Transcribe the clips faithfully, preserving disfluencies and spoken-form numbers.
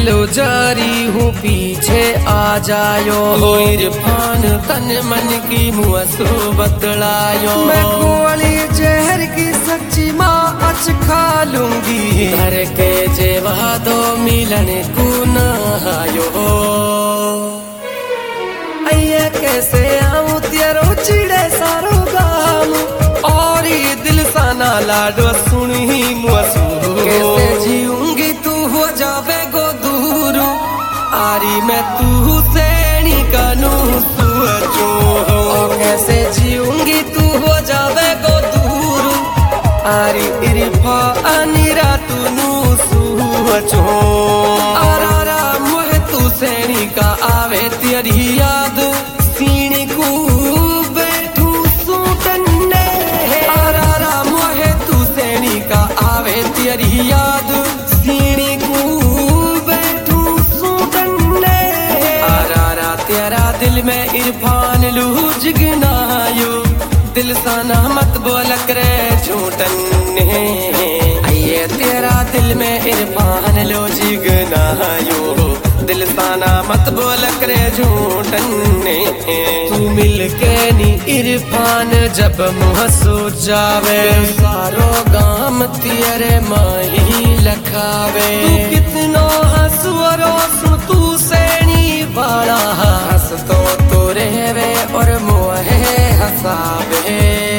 लो जारी हूँ पीछे आ जायो हो इरफान तन मन की मुँह बतलायो मैं गोली जहर की सच्ची माँ अच खा लूंगी घर के जेवा दो मिलन को न आयो अये कैसे आऊं तेरो चिड़े सारो गाम और ये दिल साना लाडो सुनी मुँह कैसे जीऊंगी तू हो जावे गो दूर आरी मैं तू सेनी कानू सुअचो कैसे जीऊंगी तू हो जावे गो दूर आरी इरफान रातू नू सुअचो आरा मोह तू सेनी का आवे तेरी याद सीनी को बैठू सूटने आरा मोह तू सेनी का आवे तेरी याद सीनी को बैठू सूटने आरा तेरा दिल में इरफान लू जिगनायो दिल साना मत बोल करे झूठने आइए तेरा दिल में इरफान लो जिगनायो दिल साना मत बोल करे झूठने तू मिल के नी इरफान जब मुँह सो जावे सारो गाम तेरे माही लखावे तू कितनो हंसवरो सुन तू सेनी बाड़ा हंस तो तो रहवे और मोहे हंसावे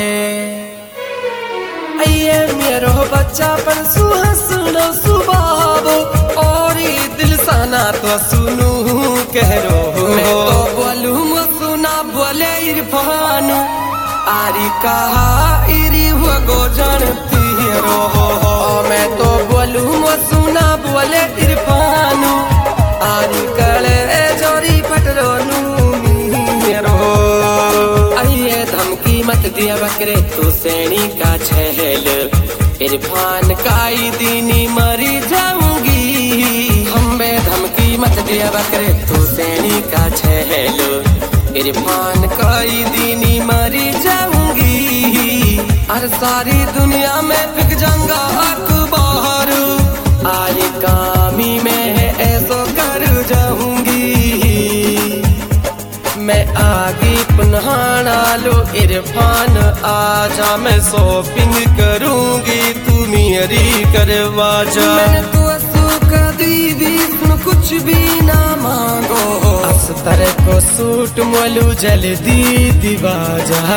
अये मेरो बच्चा पर सुहसनो सुबाब और दिल साना तो सुनू कह रो मैं तो बोलूं सुना बोले इरफान आरी कहा इरी हुआ गो जानती रो मैं तो बोलूं सुना बोले इरफान आरी कले जोरी पटरो नू मेरो आइए धमकी मत दिया बकरे तू सेनी का छहल इरफान काई दीनी मरी जाऊंगी हम बे धमकी मत दिया बकरे तू सेनी का छहल इरफान काई दीनी मरी जाऊंगी और सारी दुनिया में बिक जाऊंगा अखबार आए कामी में ऐसो कर जाऊंगी मैं आगे पुनहाना लो इरफान आजा मैं शॉपिंग करूंगी तू मेरी करवा जा मैंने तो सुख दी भी कुछ भी ना मांगो अस्तर को सूट मोलू जल्दी दिवा जा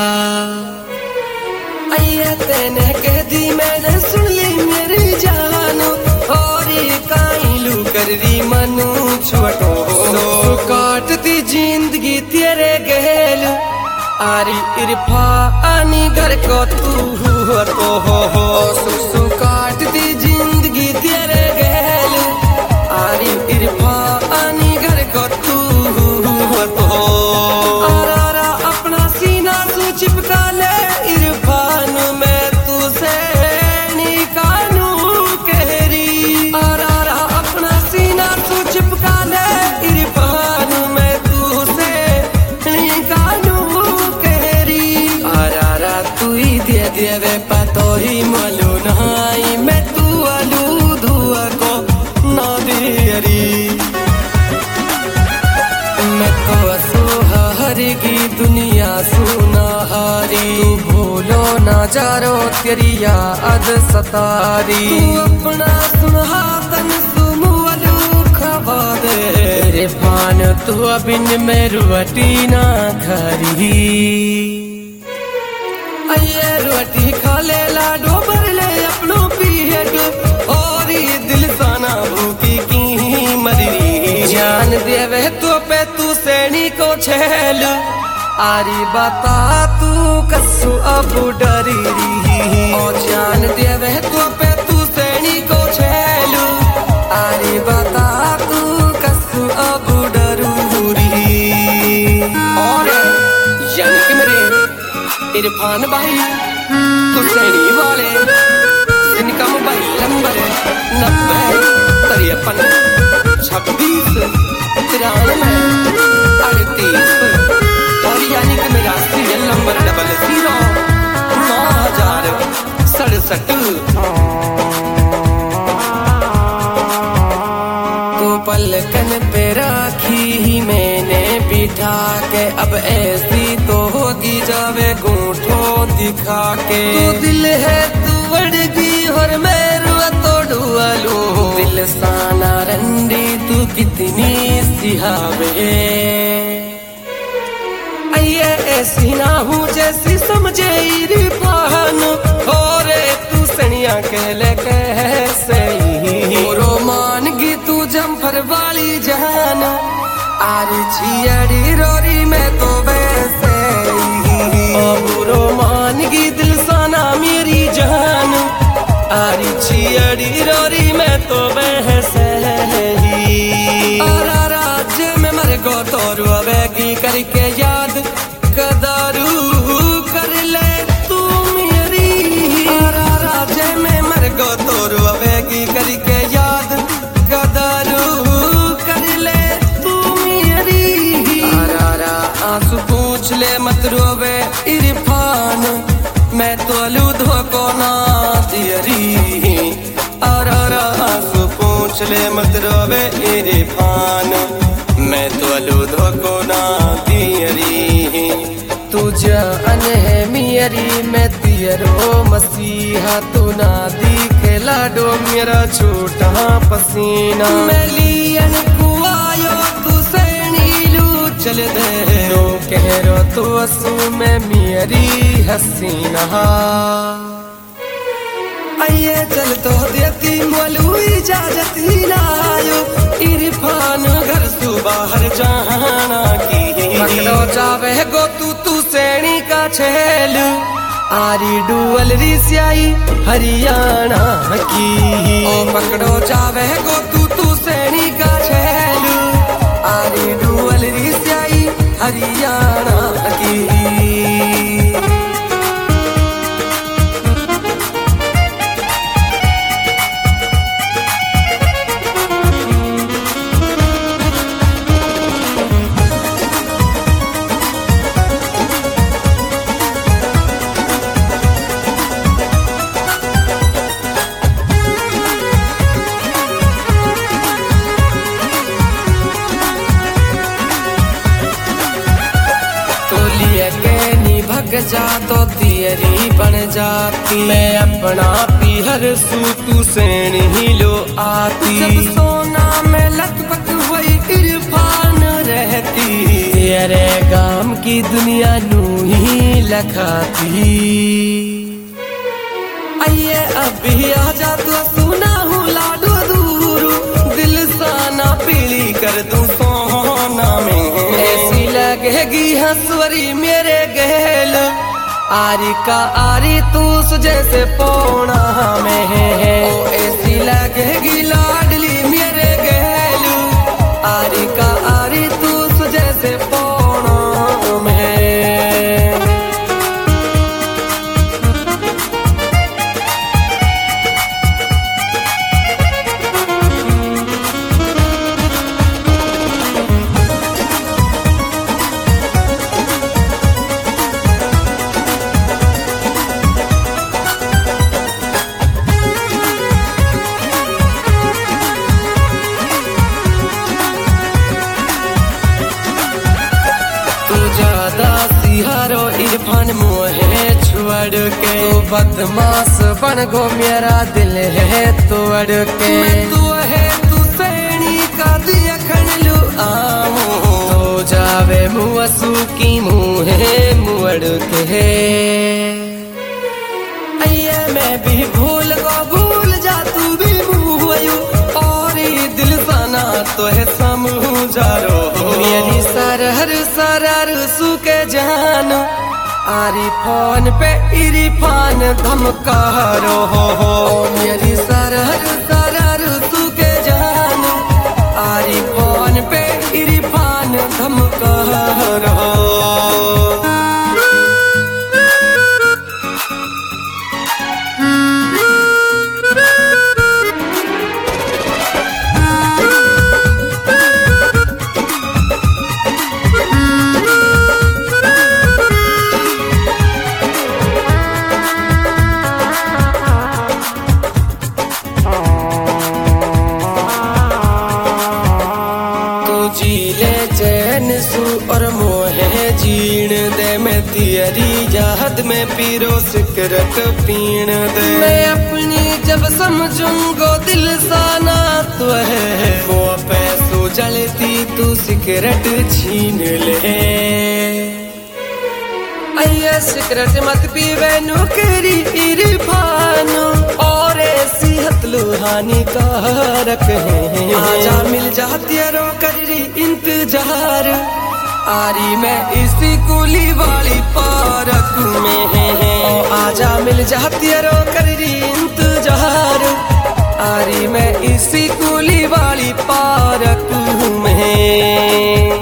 अये तेने कह दी मैंने सुन ली मेरी जान और काइलू कर दी मनु छोटो काटती जिंदगी तेरे गहल आरी इरफानी घर को तू हो तो हो हो सु काटती जिंदगी तेरे गहल आरी इरफानी घर को तू हो तो आरा अपना सीना सु चिपका ले इरफान में तू से निकालू कहरी आरा अपना सीना सु चिपका ले इरफान में तू से निकालू कहरी आरा तू ही दे देवे पतो ही मलू नहाई मैं तू अलू धुआ को ना देरी मैं तो सुहर की दुनिया सुनाहारी तू भूलो ना जारो तेरी याद सतारी तू अपना सुनहा तन सुमुअलू खवा दे इरफान तू बिन में रोटी ना खरी अये रोटी खा ले लाडो भर ले अपनों पीहट और दिल साना भूखी की मरी जान देवे तो पे तू सेनी को छेल आरी बता तू कसु अब डरी रही ओ जान देवे तो पे तू सेनी को छेल आरी बता तू कसु अब डरूरी और यानी कि मेरे इरफान भाई तू सैनी वाले इनका मोबाइल नंबर नब्बे तिरपन छब्बीस तिरानवे अड़तीस और यानी कि मेरा सीरियल नंबर डबल जीरो नौ हजार सड़सठ बढ़ा के अब ऐसी तो होगी जावे गूंठो दिखा के। तू दिल है तू वड़गी और मैं रुआ तो डुआलू दिल साना रंडी तू कितनी सिहावे। अये ऐसी ना हूँ जैसी समझे इरफान और तू सनिया कहले कैसे रोमान गी तू जम्फर वाली जान आरी छियड़ी रोरी में तो वैसे रोमान गी दिल साना मेरी जान आरी छियड़ी रोरी में तो वैसे आरा राज्य में मर गो तो रुआवेगी करके याद कदारू कर ले तू मेरी। आरा राज्य में मर गो तो रुआवेगी करके याद कदारू कर ले तू मेरी। आरा रा आंसू पूछ ले मत रोवे इरफान मैं तो लूधो को ना दियरी। आरा रा आंसू पूछ ले मत रोवे इरफान मैं तो लूधो को ना दियरी। तू जान है मियरी मैं तियरो मसीहा तू ना दिखे लाडो मेरा छोटा पसीना। मैं लियन कुआयो तू सैनी लू चल दे नो कह रो तू असू में मियरी हसीना। आइए चल तो देती मोलू इजाजत ही लायो इरफान घर सु बाहर जाना की। पकड़ो जावे गो तू तू सैनी का छेल आरी डुअल रिसियाई हरियाणा की। ओ पकड़ो जावे गो तू तू सैनी का छेल आरी डुअल रिसियाई हरियाणा की। भग जा तो तियरी बन जाती मैं अपना पीहर सू तू सैन ही लो आती। जब सोना में लकपक हुई इरफान रहती तेरे गाम की दुनिया नू ही लखाती। आइए अभी आ जा तो सुना हूँ लाडो दूर दिल साना पीली कर दूं सोना में। ऐसी लगेगी हंसवरी मेरे गहल आरी का आरी तूस जैसे पौना में है। ओ ऐसी लगेगी लाडली मेरे गहल आरी का आरी तूस जैसे पौना में। हारो इरफान मोहे छुअड़ के तू बदमाश बन गो मेरा दिल है तोड़ के। मैं तू है तू सैनी का दिया खन लू आऊं तो जावे मुँसू की मुँहे मुड़ के। अये मैं भी भूल गो भूल जा तू भी मुँह और दिल साना तो है समझा रो मेरी सरहर सरर सुके जान आरी फोन पे इरफान धमका रो मेरी सरहर सरर सुके जान आरी फोन पे इरफान धमका रो। पीरो सिगरेट पीण दे। मैं अपनी जब समझूंगो दिल साना तो है, वो पैसों जलती तू सिगरेट छीन ले। अये सिगरेट मत पीवे नौकरी इरफान, और सेहत लो हानिकारक है। आजा मिल जाती रो करी इंतजार, आरी मैं इसी कुली वाली पार्क में है। आजा मिल जाती रो करी इंतजार, आरी मैं इसी कुली वाली पार्क में।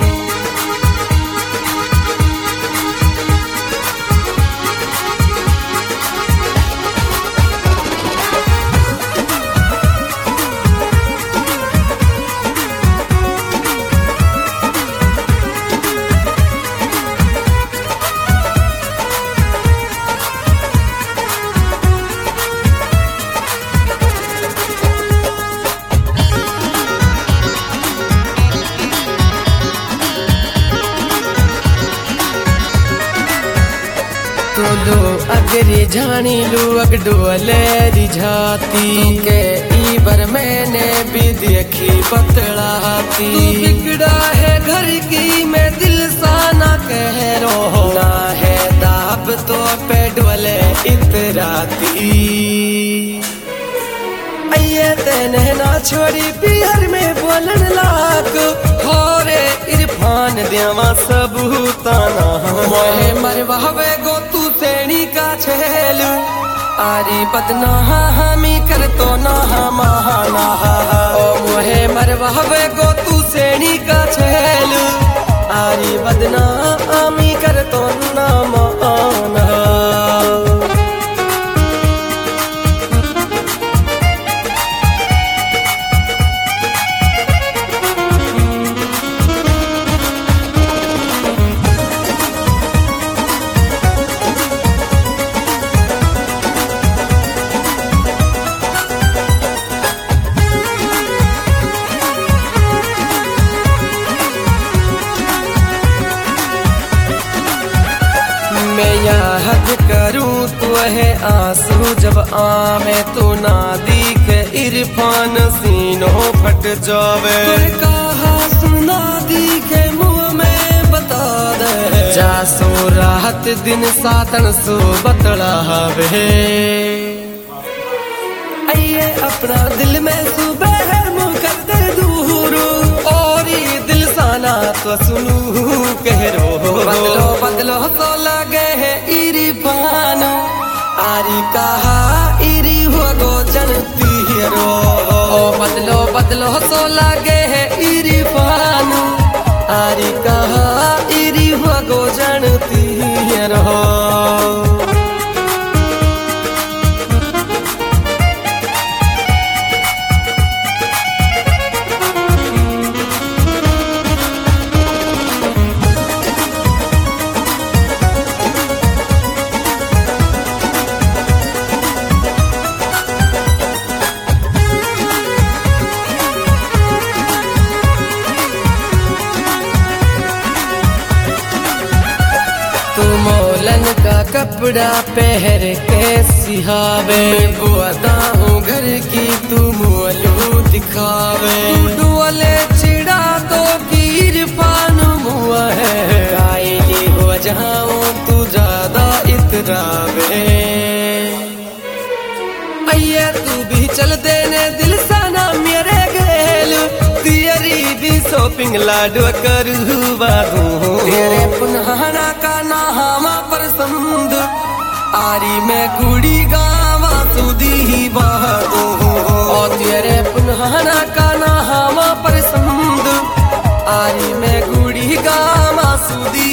तो लो अगरी जानी लो अगडोले रिझाती के ईबर मैंने भी देखी बतलाती। बिगड़ा है घर की मैं दिल साना कह रो, ना है दाब तो पे डोले इतराती। अये तेने ना छोड़ी बिहार में बोलन लाग, हो रे इरफान देवा सबूताना। मोहे मरवावे गो तू सेनी का छेल, आरी बदना हामी कर तो ना महाना। ओ मोहे मरवावे गो तू सेनी का छेल, आरी बदना हामी कर तो ना महाना। मैं याद करूं तो है आंसू जब आवे, तो ना दिखे इरफान सीनों फट जावे। कहा सुना दिखे मुँह में बता दे, जा सो रात दिन सातन सो बतलावे। अये अपना दिल में सुबह मुँह कर दे दूर, और ये दिल साना तो सुनू कह रो। बदलो बदलो तो लगे है इरफान, आरी कहा इरी हो गो जनती रो। ओ बदलो बदलो तो लगे है इरफान, आरी कहा इरी हो गो जनती रो। मोलन का कपड़ा पहर के सिहावे, बुआदा हूँ घर की तू मुअलू दिखावे। डुअले चिड़ा तो इरफान मुआ है, कायली हो जाऊं तू ज्यादा इतरावे। अये तू भी चल देने दिल साना मेरे गेल, तेरी भी शॉपिंग लाडो करूँ दूँ। तेरे पुनहाना का नामा पसंद, आरी मैं कुड़ी गावा सुधी बादू। और तेरे पुनहाना का नामा पसंद, आरी मैं कुड़ी गावा सुधी